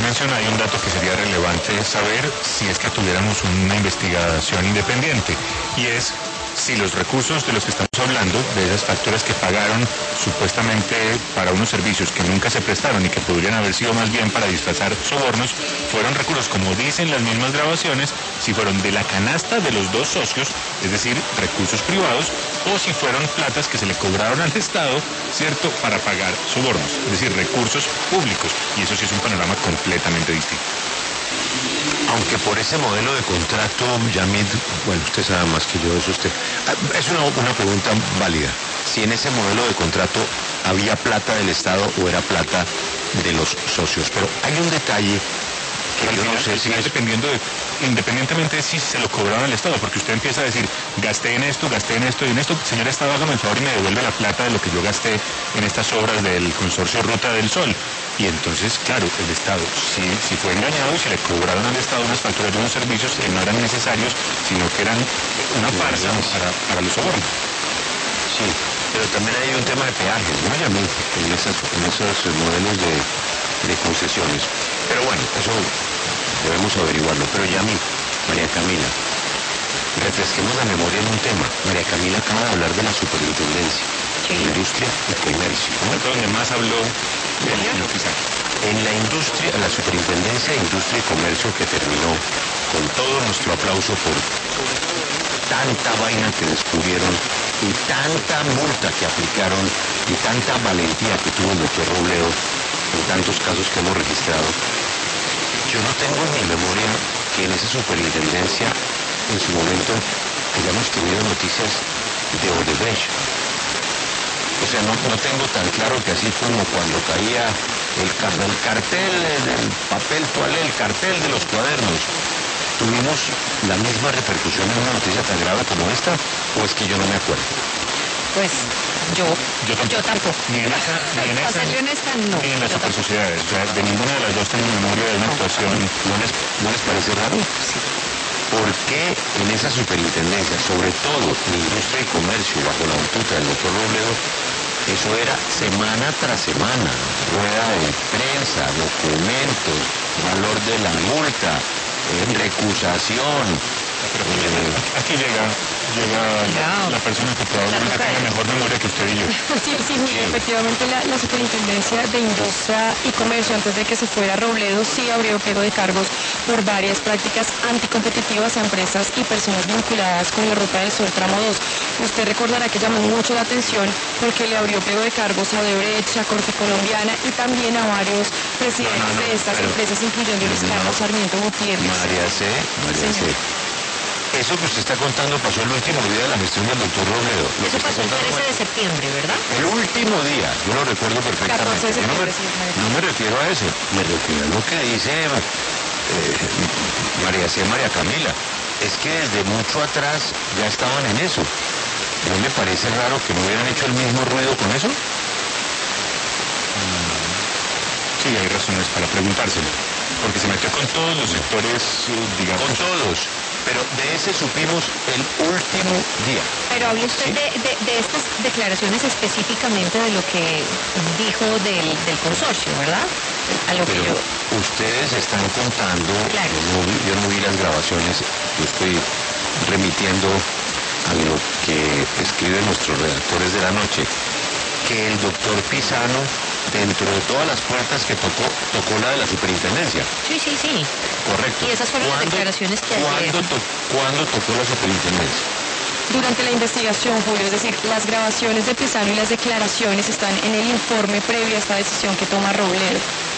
menciona, hay un dato que sería relevante saber si es que tuviéramos una investigación independiente, y es si los recursos de los que estamos hablando, de esas facturas que pagaron supuestamente para unos servicios que nunca se prestaron y que podrían haber sido más bien para disfrazar sobornos, fueron recursos, como dicen las mismas grabaciones, si fueron de la canasta de los dos socios, es decir, recursos privados, o si fueron platas que se le cobraron al Estado, ¿cierto?, para pagar sobornos, es decir, recursos públicos, y eso sí es un panorama completamente distinto. Aunque por ese modelo de contrato, Yamid, bueno, usted sabe más que yo, eso usted... Es una pregunta válida. Si en ese modelo de contrato había plata del Estado o era plata de los socios. Pero hay un detalle que yo no sé si es... Independientemente de si se lo cobraron al Estado, porque usted empieza a decir, gasté en esto y en esto, señor Estado, hágame el favor y me devuelve la plata de lo que yo gasté en estas obras del consorcio Ruta del Sol. Y entonces, claro, el Estado, si fue engañado y se le cobraron al Estado unas facturas de unos servicios que no eran necesarios, sino que eran una farsa para los sobornos. Sí, pero también hay un tema de peajes, ¿no? En esos modelos de concesiones. Pero bueno, eso debemos averiguarlo. Pero María Camila, refresquemos la memoria en un tema. María Camila acaba de hablar de la superintendencia, de industria y comercio, ¿no? Es donde más habló el señor Pizarro. En la industria, la superintendencia de industria y comercio, que terminó con todo nuestro aplauso por tanta vaina que descubrieron y tanta multa que aplicaron y tanta valentía que tuvo el doctor Robledo en tantos casos que hemos registrado. Yo no tengo en mi memoria que en esa superintendencia en su momento hayamos tenido noticias de Odebrecht. O sea, no tengo tan claro que así como cuando caía el cartel del papel toalé, el cartel de los cuadernos, tuvimos la misma repercusión en una noticia tan grave como esta, o es que yo no me acuerdo. Pues yo tampoco. Ni en esa, no. Ni en las otras sociedades. O sea, de ninguna de las dos tengo memoria de una actuación. ¿No les parece raro? Sí. ¿Por qué en esa superintendencia, sobre todo en industria y comercio, bajo la batuta del doctor Robledo, eso era semana tras semana, rueda de prensa, documentos, valor de la multa, recusación? Aquí llega la persona que probablemente tenga mejor memoria que usted y yo. Sí, efectivamente la superintendencia de industria y comercio, antes de que se fuera Robledo, sí abrió pliego de cargos por varias prácticas anticompetitivas a empresas y personas vinculadas con la Ruta del Sol tramo 2. Usted recordará que llamó mucho la atención porque le abrió pliego de cargos a Odebrecht, a Corte Colombiana y también a varios presidentes de estas empresas, incluyendo Luis Carlos Sarmiento Gutiérrez. María C. Eso que usted está contando pasó el último día de la gestión del doctor Robledo. Eso pasó el 13 de septiembre, ¿verdad? El último día, yo lo recuerdo perfectamente. No me refiero a eso, me refiero a lo que dice María Camila. Es que desde mucho atrás ya estaban en eso. ¿No le parece raro que no hubieran hecho el mismo ruido con eso? Sí, hay razones para preguntárselo, porque se metió con todos los sectores, digamos. Con todos, pero de ese supimos el último día. Pero habla usted de estas declaraciones específicamente de lo que dijo del consorcio, ¿verdad? Pero ustedes están contando, claro. Yo no vi las grabaciones, yo estoy remitiendo a lo que escriben nuestros redactores de la noche, que el doctor Pisano, dentro de todas las puertas que tocó la de la superintendencia. Sí. Correcto. Y esas fueron las declaraciones que ayer. ¿Cuándo tocó la superintendencia? Durante la investigación, Julio, es decir, las grabaciones de Pisano y las declaraciones están en el informe previo a esta decisión que toma Robledo.